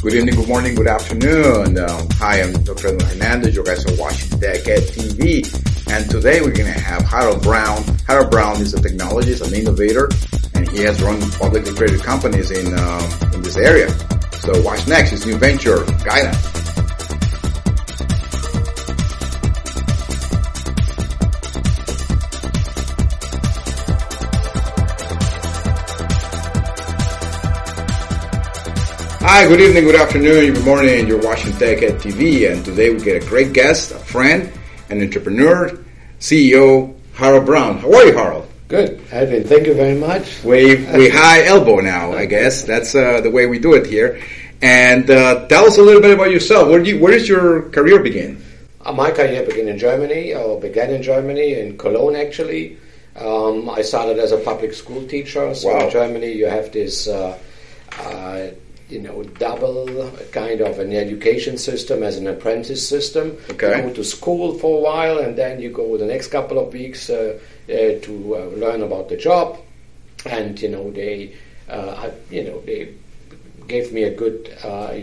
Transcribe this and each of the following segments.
Good evening, good morning, good afternoon. Hi, I'm Dr. Edwin Hernandez. You guys are watching Tech Ed TV. And today we're going to have Harold Brown. Harold Brown is a technologist, an innovator, and he has run publicly traded companies in this area. So what's next? His new venture, Guidant. Hi, good evening, good afternoon, good morning. You're watching Tech Ed TV, and today we get a great guest, a friend, an entrepreneur, CEO, Harold Brown. How are you, Harold? Good, Edwin. Thank you very much. We high elbow now, I guess. That's the way we do it here. And tell us a little bit about yourself. Where did your career begin? My career began in Germany, in Cologne, actually. I started as a public school teacher. So wow. In Germany, you have this double kind of an education system as an apprentice system. Okay. You go to school for a while, and then you go the next couple of weeks to learn about the job. And they gave me a good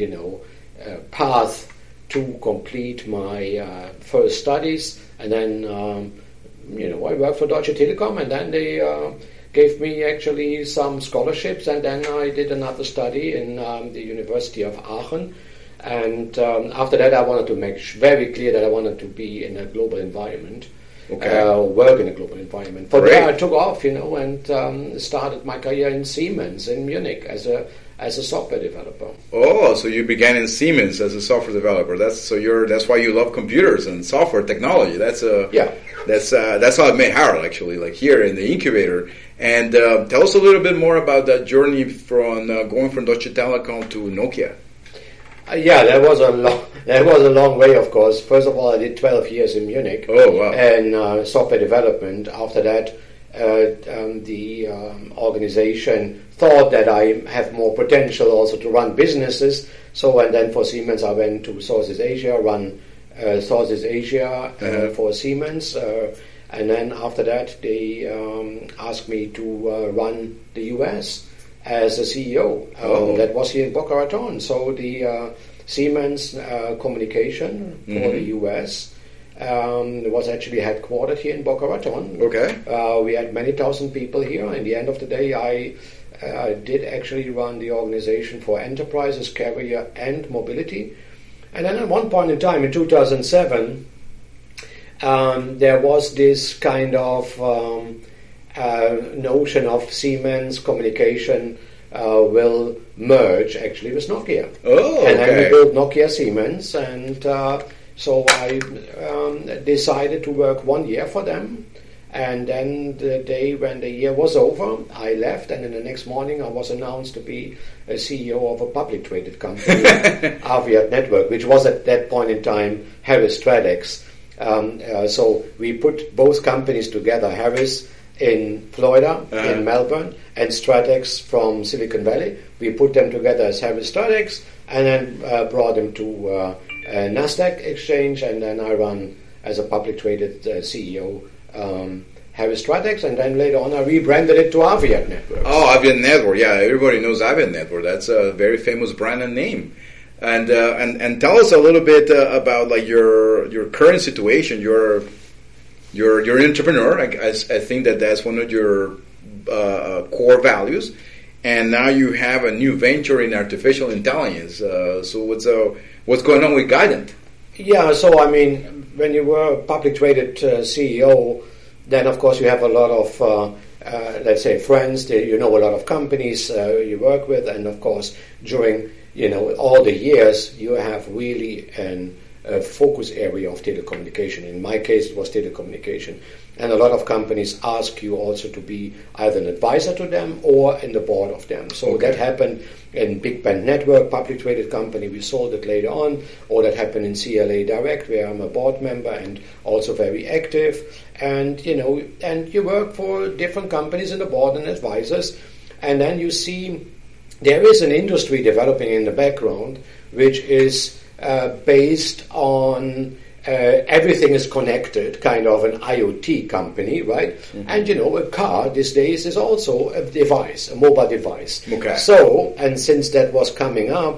path to complete my first studies, and then I worked for Deutsche Telekom, and then they gave me actually some scholarships, and then I did another study in the University of Aachen. And after that, I wanted to make very clear that I wanted to be in a global environment, work in a global environment. From there, I took off, and started my career in Siemens in Munich as a software developer. Oh, so you began in Siemens as a software developer. That's why you love computers and software technology. That's how I met Harold, actually, like here in the incubator. And tell us a little bit more about that journey from going from Deutsche Telekom to Nokia. That was a long way, of course. First of all, I did 12 years in Munich. Oh, wow. And software development. After that, the organization thought that I have more potential also to run businesses. And then for Siemens, I went to Southeast Asia, run Southeast Asia for Siemens. And then after that, they asked me to run the US as a CEO. That was here in Boca Raton. So the Siemens communication for the US was actually headquartered here in Boca Raton. Okay. We had many thousand people here. In the end of the day, I did actually run the organization for enterprises, carrier, and mobility. And then at one point in time, in 2007, there was this kind of notion of Siemens communication will merge actually with Nokia. Oh, and then we built Nokia Siemens, and so I decided to work 1 year for them. And then the day when the year was over, I left, and then the next morning I was announced to be a CEO of a public traded company, Aviat Network, which was at that point in time Harris Stratex. So we put both companies together, Harris in Florida, in Melbourne, and Stratex from Silicon Valley. We put them together as Harris Stratex, and then brought them to NASDAQ exchange, and then I run as a public traded CEO Harris Stratex, and then later on I rebranded it to Aviat Network. Oh, Aviat Network, yeah, everybody knows Aviat Network. That's a very famous brand and name. And tell us a little bit about like your current situation. You're an entrepreneur. I think that's one of your core values. And now you have a new venture in artificial intelligence. So what's going on with Guidant? Yeah, so I mean, when you were a public traded CEO, then of course you have a lot of let's say friends. You know a lot of companies you work with, and of course during all the years, you have really a focus area of telecommunication. In my case, it was telecommunication. And a lot of companies ask you also to be either an advisor to them or in the board of them. So that happened in Big Bend Network, public traded company. We sold it later on. Or that happened in CLA Direct, where I'm a board member and also very active. And, and you work for different companies in the board and advisors. And then you see there is an industry developing in the background, which is based on everything is connected, kind of an IoT company, right? Mm-hmm. And a car these days is also a device, a mobile device. Okay. So, and since that was coming up,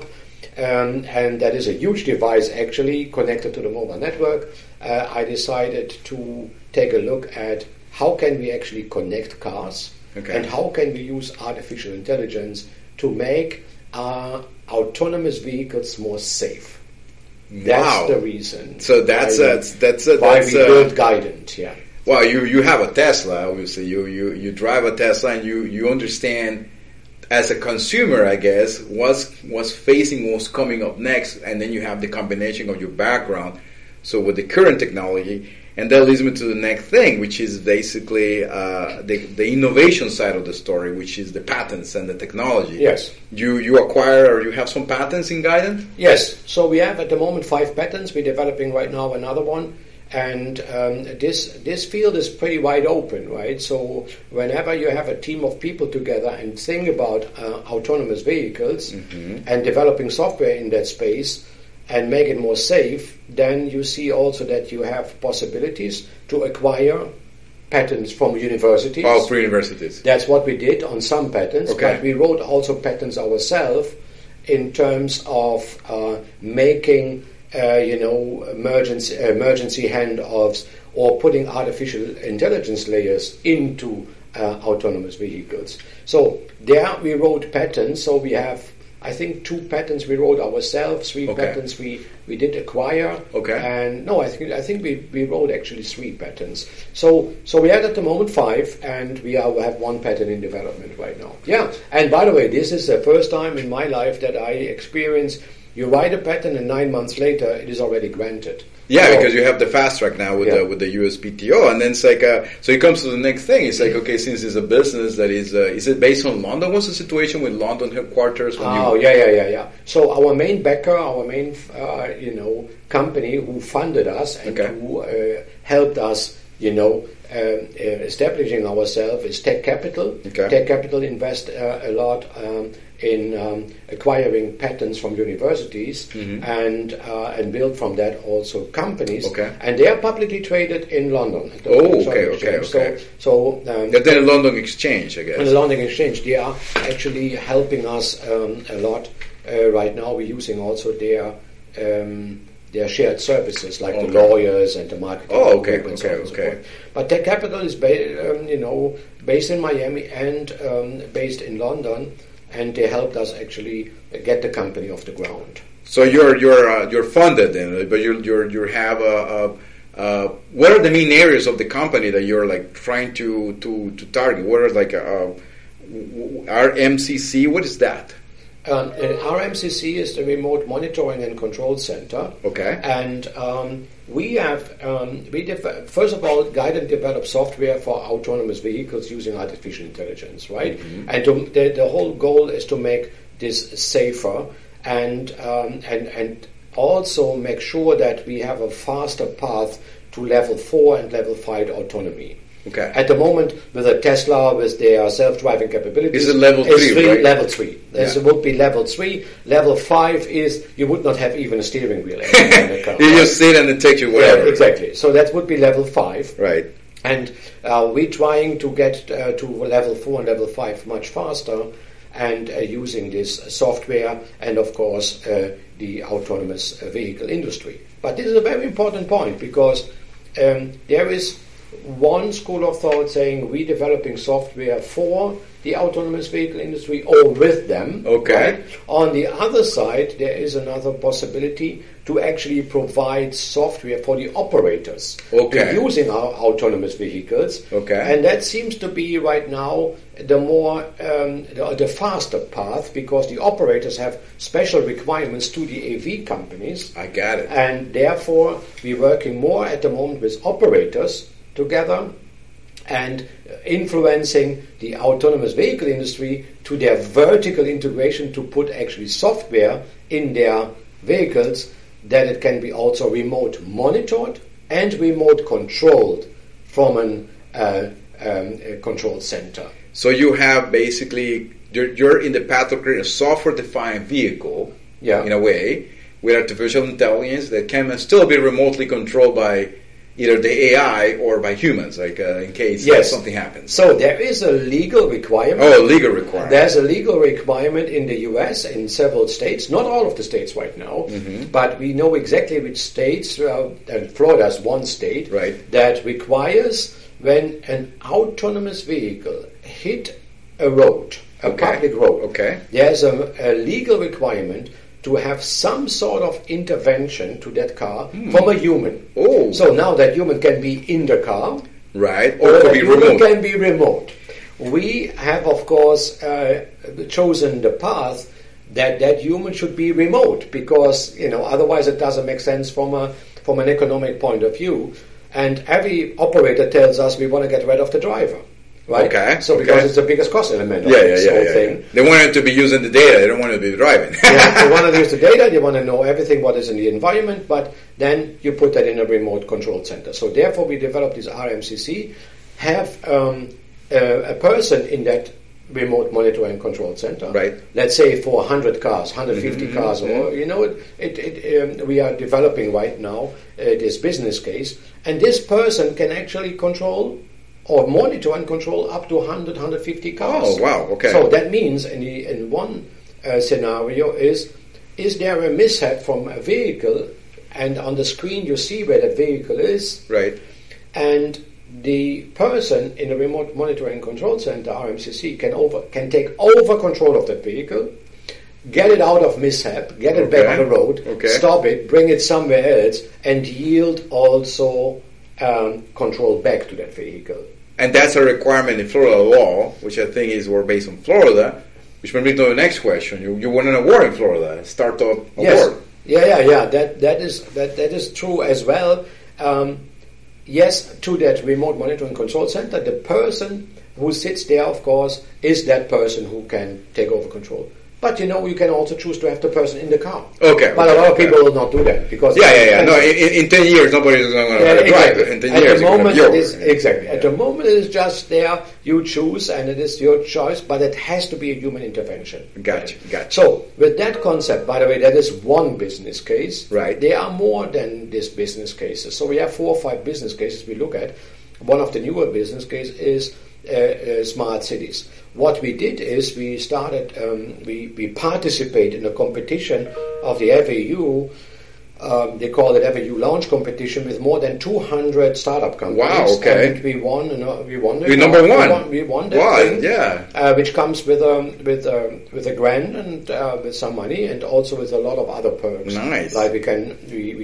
and that is a huge device actually connected to the mobile network. I decided to take a look at how can we actually connect cars, and how can we use artificial intelligence to make autonomous vehicles more safe. That's the reason. So that's why we built Guidant. Yeah. Well, you have a Tesla, obviously. You drive a Tesla, and you understand as a consumer, I guess, what's facing, what's coming up next, and then you have the combination of your background. So with the current technology, and that leads me to the next thing, which is basically the innovation side of the story, which is the patents and the technology. Yes. You acquire, or you have some patents in Guidant? Yes. So we have at the moment 5 patents. We're developing right now another one. And this field is pretty wide open, right? So whenever you have a team of people together and think about autonomous vehicles and developing software in that space and make it more safe, then you see also that you have possibilities to acquire patents from universities. Oh, for universities. That's what we did on some patents, but we wrote also patents ourselves in terms of making emergency handoffs or putting artificial intelligence layers into autonomous vehicles. So there we wrote patents. So we have, I think, 2 patents we wrote ourselves, 3 patents we did acquire. And no, I think we wrote actually 3 patents. So we have at the moment 5, and we have 1 patent in development right now. Yeah. And by the way, this is the first time in my life that I experience. You write a patent, and 9 months later, it is already granted. Yeah, because you have the fast track now with the USPTO, and then it's like so it comes to the next thing. It's like, okay, since it's a business that is it based on London? What's the situation with London headquarters? Yeah. So our main backer, our main company who funded us and who helped us, establishing ourselves is Tech Capital. Tech Capital invest a lot in acquiring patents from universities and build from that also companies. And they are publicly traded in London. Okay. So then a London Exchange, I guess. On the London Exchange, they are actually helping us a lot. Right now, we're using also their shared services, like the lawyers and the marketing. And so forth. But Tech Capital is based in Miami and based in London, and they helped us actually get the company off the ground. So you're funded then, but you have what are the main areas of the company that you're like trying to target? What are like RMCC? What is that? RMCC is the Remote Monitoring and Control Center. And we have, first of all, Guidant developed software for autonomous vehicles using artificial intelligence, right? And the whole goal is to make this safer and also make sure that we have a faster path to level 4 and level 5 autonomy. At the moment, with a Tesla, with their self-driving capabilities, is it level 3, right? Level 3. This would be level 3. Level 5 is you would not have even a steering wheel. In car, you just sit and it takes you wherever. Yeah, exactly. So that would be level 5. Right. And we're trying to get to level 4 and level 5 much faster, and using this software and, of course, the autonomous vehicle industry. But this is a very important point, because there is one school of thought saying we're developing software for the autonomous vehicle industry or with them. Right? On the other side, there is another possibility to actually provide software for the operators using our autonomous vehicles. And that seems to be right now the more the faster path, because the operators have special requirements to the AV companies. I got it. And therefore, we're working more at the moment with operators together and influencing the autonomous vehicle industry to their vertical integration to put actually software in their vehicles that it can be also remote monitored and remote controlled from a control center. So you have basically, you're in the path of creating a software-defined vehicle, in a way, with artificial intelligence that can still be remotely controlled by either the AI or by humans, like in case something happens. So there is a legal requirement. Oh, a legal requirement. There's a legal requirement in the US, in several states, not all of the states right now, but we know exactly which states, and Florida is one state, that requires when an autonomous vehicle hit a road, a public road, there's a legal requirement to have some sort of intervention to that car from a human. Oh. So now that human can be in the car, right, or that human can be remote. We have, of course, chosen the path that human should be remote, because otherwise it doesn't make sense from an economic point of view. And every operator tells us we want to get rid of the driver. Right? Okay. So because it's the biggest cost element of this whole thing. They want it to be using the data. They don't want it to be driving. They want to use the data. They want to know everything what is in the environment. But then you put that in a remote control center. So therefore, we developed this RMCC. Have a person in that remote monitoring and control center. Right. Let's say for 100 cars, 150 cars, or we are developing right now this business case, and this person can actually control or monitor and control up to 100, 150 cars. Oh, wow, okay. So that means in one scenario is there a mishap from a vehicle, and on the screen you see where that vehicle is. Right. And the person in the remote monitoring and control center, RMCC, can take over control of that vehicle, get it out of mishap, get it back on the road, stop it, bring it somewhere else, and yield also control back to that vehicle. And that's a requirement in Florida law, which I think is based on Florida, which brings me to the next question. You won an award in Florida, Startup Award. Yeah. That is true as well. Yes, to that remote monitoring control center, the person who sits there, of course, is that person who can take over control. But you can also choose to have the person in the car. Okay. But a lot of people will not do that because No, in 10 years nobody is going to drive it. In 10 years, At the moment, it is just there. You choose, and it is your choice. But it has to be a human intervention. Gotcha. So with that concept, by the way, that is one business case. Right. There are more than these business cases. So we have 4 or 5 business cases we look at. One of the newer business cases is smart cities. What we did is we started, we participate in a competition of the FAU. They call it FAU Launch Competition with more than 200 startup companies. Wow! Okay. And we won. We won. We're number one. We won that thing. Yeah. Which comes with a grant and with some money, and also with a lot of other perks. Nice. Like we can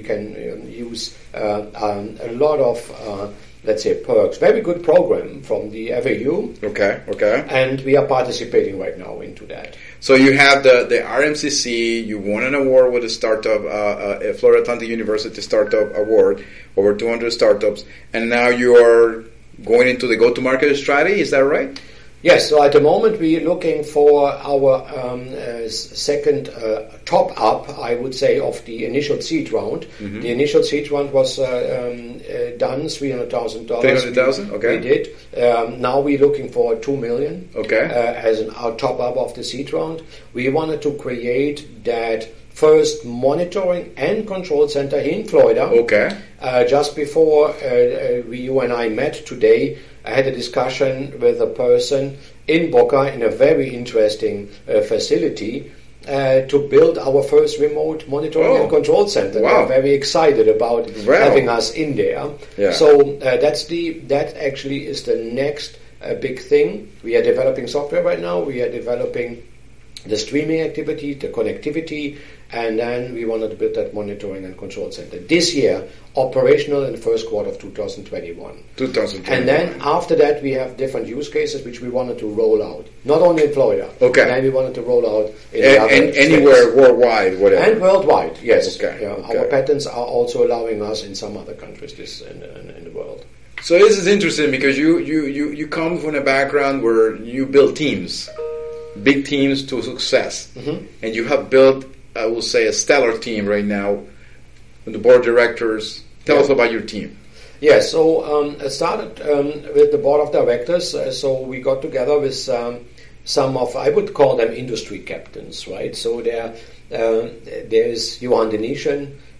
use a lot of. Let's say perks. Very good program from the FAU. Okay. And we are participating right now into that. So you have the RMCC, you won an award with a startup, Florida Atlantic University Startup Award, over 200 startups, and now you are going into the go-to-market strategy, is that right? Yes, so at the moment we're looking for our second top-up, I would say, of the initial seed round. Mm-hmm. The initial seed round was done, $300,000. $300,000, okay. We did. Now we're looking for $2 million as our top-up of the seed round. We wanted to create that first monitoring and control center in Florida. Okay. Just before you and I met today, I had a discussion with a person in Boca in a very interesting facility to build our first remote monitoring and control center. Wow. They're very excited about having us in there. Yeah. So that actually is the next big thing. We are developing software right now. We are developing the streaming activity, the connectivity, and then we wanted to build that monitoring and control center this year, operational in the first quarter of 2021. And then after that, we have different use cases which we wanted to roll out, not only in Florida. Okay. And then we wanted to roll out in anywhere worldwide, whatever. And worldwide, yes. Okay. Our patents are also allowing us in some other countries in the world. So this is interesting because you come from a background where you build teams. Big teams to success. Mm-hmm. And you have built, I will say, a stellar team right now with the board of directors. Tell us about your team. Yeah, so I started with the board of directors. So we got together with some of, I would call them industry captains, right? So there's Johan Denischen,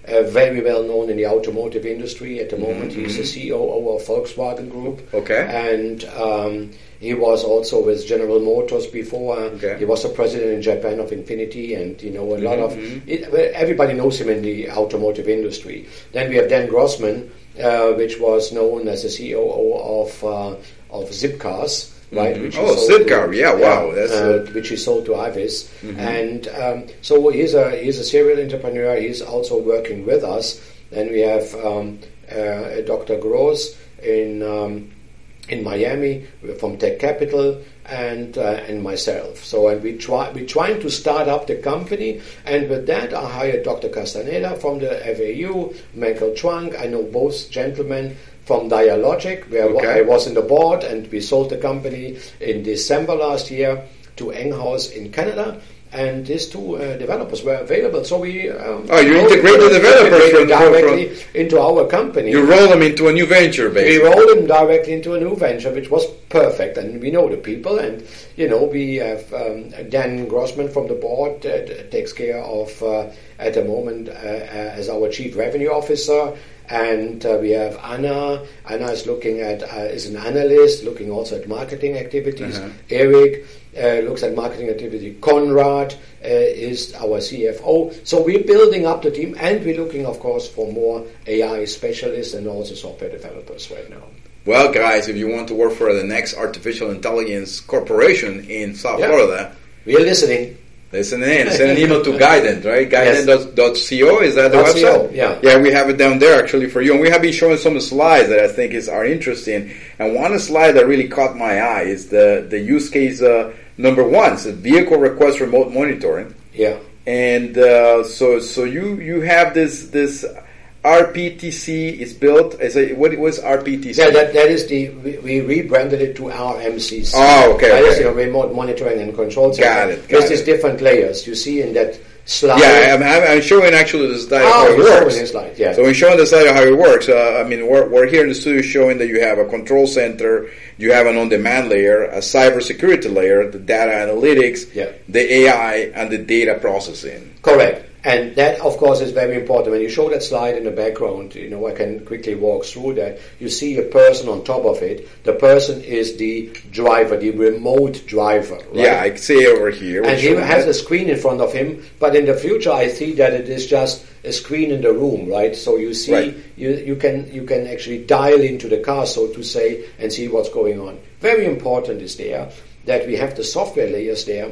very well known in the automotive industry at the moment. He's the COO of Volkswagen Group. Okay. And he was also with General Motors before. Okay. He was the president in Japan of Infinity, and a lot of everybody knows him in the automotive industry. Then we have Dan Grossman, which was known as the COO of Zipcars. Right, which Zipcar, wow, that's which he sold to Avis, and so he's a serial entrepreneur. He's also working with us. Then we have Dr. Gross in Miami from Tech Capital, and myself. So we're trying to start up the company, and with that I hired Dr. Castaneda from the FAU, Michael Trunk. I know both gentlemen from Dialogic, where I was in the board, and we sold the company in December last year to Enghouse in Canada. And these two developers were available, so we you integrate the developers directly into our company. You roll them into a new venture, basically. We roll them directly into a new venture, which was perfect, and we know the people, and we have Dan Grossman from the board takes care of at the moment as our chief revenue officer. And we have Anna. Anna is looking at is an analyst, looking also at marketing activities. Eric looks at marketing activity. Conrad is our CFO. So we're building up the team, and we're looking, of course, for more AI specialists and also software developers right now. Well, guys, if you want to work for the next artificial intelligence corporation in South Florida, we're listening. Listen in. Send an email to Guidant, right? Guidant.co, is that the website? Yeah, we have it down there actually for you. And we have been showing some slides that I think are interesting. And one slide that really caught my eye is the use case number one. It's a vehicle request remote monitoring. Yeah. And so you have this RPTC is built. What was RPTC? Yeah, that is we rebranded it to RMCC. Oh, okay. That is the remote monitoring and control center. Got it. There's these different layers you see in that slide. Yeah, I'm showing actually the slide how it works. Slide, yeah. So we're showing the slide how it works. We're here in the studio showing that you have a control center, you have an on-demand layer, a cybersecurity layer, the data analytics, the AI, and the data processing. Correct. And that, of course, is very important. When you show that slide in the background, I can quickly walk through that. You see a person on top of it. The person is the driver, the remote driver. Right? Yeah, I see over here. And he has a screen in front of him. But in the future, I see that it is just a screen in the room, right? So you see, you can actually dial into the car, so to say, and see what's going on. Very important is there that we have the software layers there.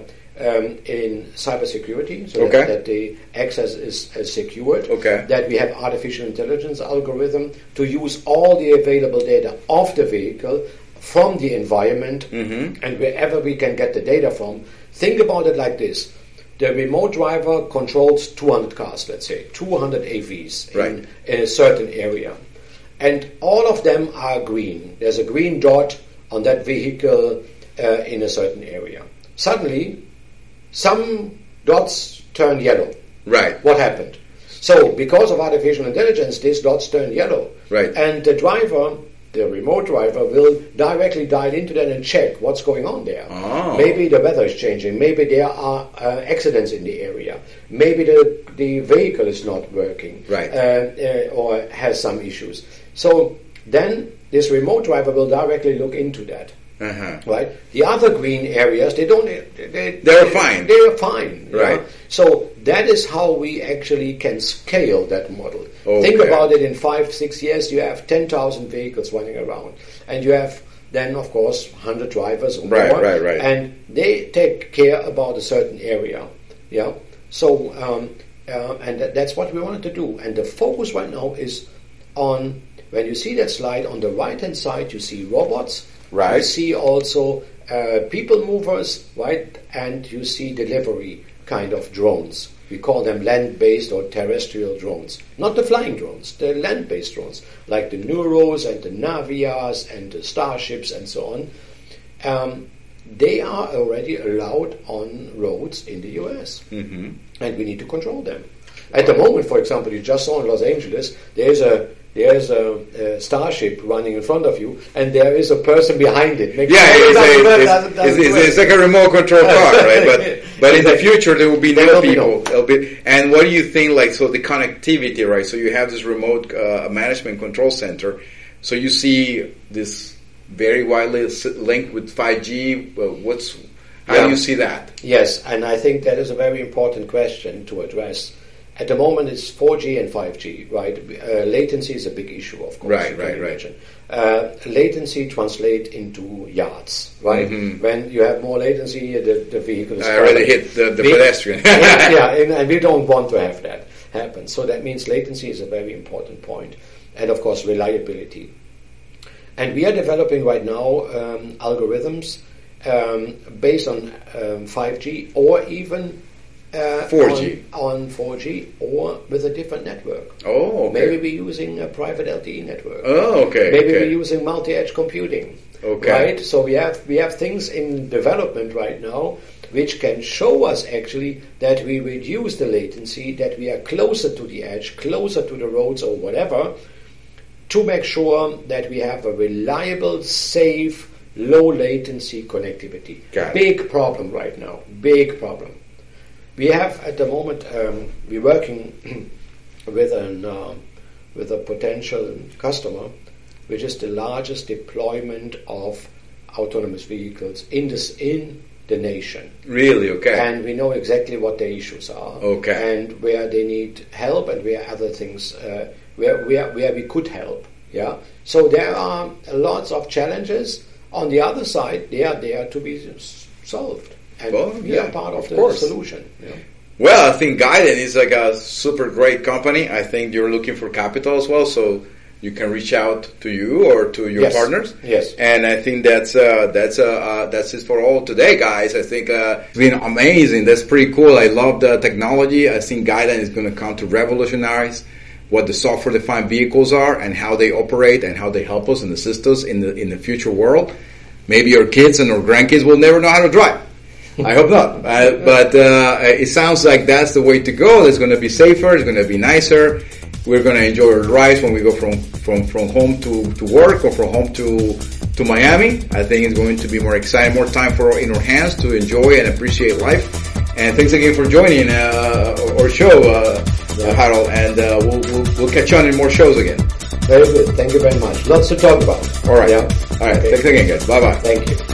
In cybersecurity, so that the access is secured, that we have artificial intelligence algorithm to use all the available data of the vehicle from the environment and wherever we can get the data from. Think about it like this. The remote driver controls 200 cars, let's say, 200 AVs in a certain area. And all of them are green. There's a green dot on that vehicle in a certain area. Suddenly, some dots turn yellow. Right. What happened? So, because of artificial intelligence, these dots turn yellow. Right. And the driver, the remote driver, will directly dial into that and check what's going on there. Oh. Maybe the weather is changing. Maybe there are accidents in the area. Maybe the vehicle is not working. Right. Or has some issues. So, then this remote driver will directly look into that. Right. The other green areas, they're fine. They're fine. Right. So that is how we actually can scale that model. Think about it. In 5-6 years, you have 10,000 vehicles running around, and you have then, of course, 100 drivers or more, right. and they take care about a certain area. Yeah. So and that's what we wanted to do. And the focus right now is on, when you see that slide on the right-hand side, you see robots. Right. You see also people movers, right? And you see delivery kind of drones. We call them land-based or terrestrial drones. Not the flying drones, the land-based drones, like the Neuros and the Navias and the Starships and so on. They are already allowed on roads in the US. And we need to control them. At the moment, for example, you just saw in Los Angeles, there's a Starship running in front of you, and there is a person behind it. It's like a remote control car, right? But But in the future, there will be no people. And what do you think, like, so the connectivity, right? So you have this remote management control center. So you see this very widely linked with 5G. How do you see that? Yes, and I think that is a very important question to address. At the moment, it's 4G and 5G, right? Latency is a big issue, of course. Right. Latency translates into yards, right? Mm-hmm. When you have more latency, the vehicle is... I already hit the pedestrian. and we don't want to have that happen. So that means latency is a very important point. And, of course, reliability. And we are developing right now algorithms based on 5G or even 4G. On 4G or with a different network. Oh, okay. Maybe we're using a private LTE network. Oh, okay. Maybe we're using multi-edge computing. Okay. Right? So we have things in development right now which can show us actually that we reduce the latency, that we are closer to the edge, closer to the roads or whatever, to make sure that we have a reliable, safe, low latency connectivity. Big problem right now. Big problem. We have at the moment we're working with a potential customer, which is the largest deployment of autonomous vehicles in the nation. Really? Okay. And we know exactly what the issues are. Okay. And where they need help and where other things where we could help. Yeah. So there are lots of challenges. On the other side, they are there to be solved. And we are part of the solution. Yeah. Well, I think Gaiden is like a super great company. I think you're looking for capital as well, so you can reach out to you or to your partners. Yes. And I think that's it for all today, guys. I think it's been amazing. That's pretty cool. I love the technology. I think Gaiden is going to come to revolutionize what the software-defined vehicles are and how they operate and how they help us and assist us in the future world. Maybe your kids and our grandkids will never know how to drive. I hope not. But it sounds like that's the way to go. It's going to be safer. It's going to be nicer. We're going to enjoy our drives when we go from home to work or from home to Miami. I think it's going to be more exciting, more time in our hands to enjoy and appreciate life. And thanks again for joining our show, Harold. And we'll catch you on in more shows again. Very good. Thank you very much. Lots to talk about. All right. Yeah. All right. Okay. Thanks again, guys. Bye-bye. Thank you.